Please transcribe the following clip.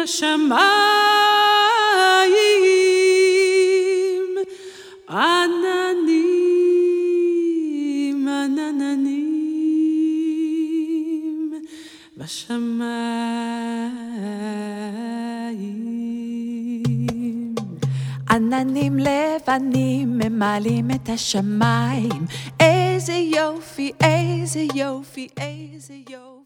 השמיים, עננים, עננים בשמיים. עננים לבנים ממלאים את השמיים, איזה יופי, איזה יופי, איזה יופי.